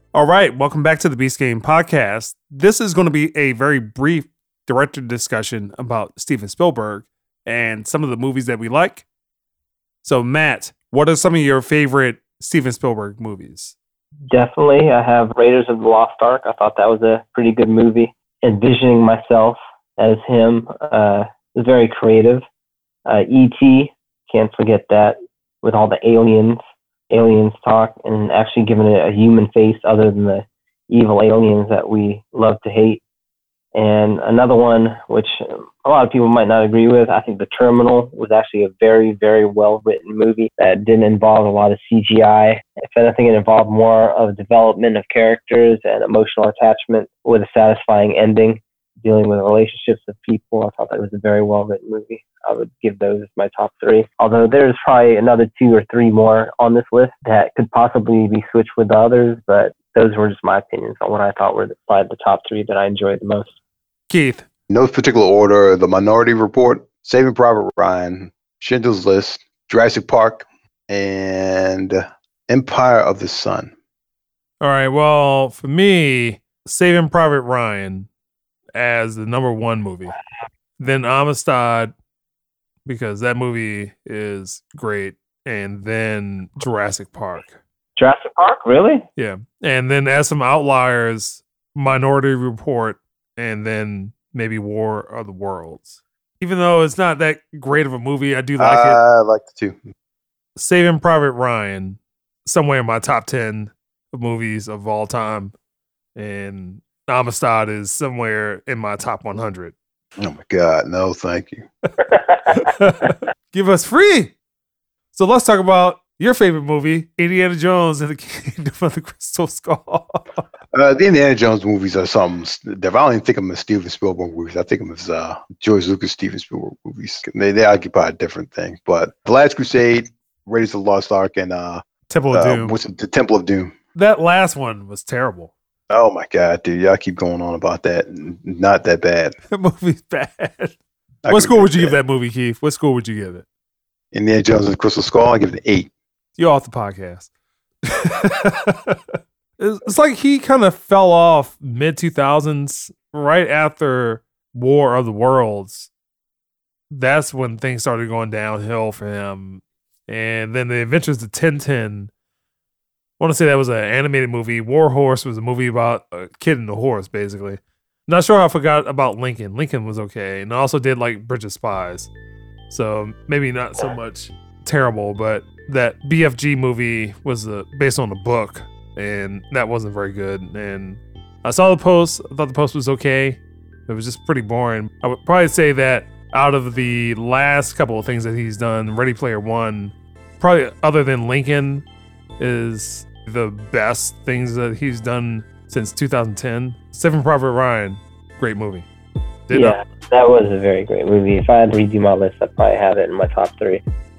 All right, welcome back to the Beast Game podcast. This is going to be a very brief director discussion about Steven Spielberg and some of the movies that we like. So, Matt, what are some of your favorite Steven Spielberg movies? Definitely, I have Raiders of the Lost Ark. I thought that was a pretty good movie. Envisioning myself as him was very creative. E.T., can't forget that, with all the aliens talk, and actually giving it a human face other than the evil aliens that we love to hate. And another one, which a lot of people might not agree with, I think The Terminal was actually a very, very well-written movie that didn't involve a lot of CGI. If anything, it involved more of development of characters and emotional attachment with a satisfying ending, dealing with relationships of people. I thought that was a very well-written movie. I would give those as my top three. Although there's probably another 2 or 3 more on this list that could possibly be switched with the others, but those were just my opinions on what I thought were probably the top 3 that I enjoyed the most. Keith. No particular order. The Minority Report, Saving Private Ryan, Schindler's List, Jurassic Park, and Empire of the Sun. All right, well, for me, Saving Private Ryan as the number 1 movie. Then Amistad, because that movie is great. And then Jurassic Park. Jurassic Park, really? Yeah. And then as some outliers, Minority Report, and then maybe War of the Worlds. Even though it's not that great of a movie, I do like it. I like it too. Saving Private Ryan, somewhere in my top 10 of movies of all time. And Amistad is somewhere in my top 100. Oh my God, no, thank you. Give us free. So let's talk about your favorite movie, Indiana Jones and the Kingdom of the Crystal Skull. The Indiana Jones movies are something that I don't even think of them as Steven Spielberg movies. I think of them as George Lucas, Steven Spielberg movies. They occupy a different thing. But The Last Crusade, Raiders of the Lost Ark, and Temple of Doom. What's it, the Temple of Doom. That last one was terrible. Oh my God, dude! Y'all keep going on about that. Not that bad. That movie's bad. What score would you give that movie, Keith? What score would you give it? Indiana Jones and the Crystal Skull, I give it an 8. You're off the podcast. It's like he kind of fell off mid-2000s, right after War of the Worlds. That's when things started going downhill for him. And then The Adventures of Tintin. I want to say that was an animated movie. War Horse was a movie about a kid and a horse, basically. Not sure how I forgot about Lincoln. Lincoln was okay. And I also did like Bridge of Spies. So maybe not so much terrible, but that BFG movie was based on a book, and that wasn't very good. And I saw the post. I thought the post was okay. It was just pretty boring. I would probably say that out of the last couple of things that he's done, Ready Player One, probably other than Lincoln, is the best things that he's done since 2010. Saving Private Ryan, great movie. That was a very great movie. If I had to redo my list, I'd probably have it in my top 3.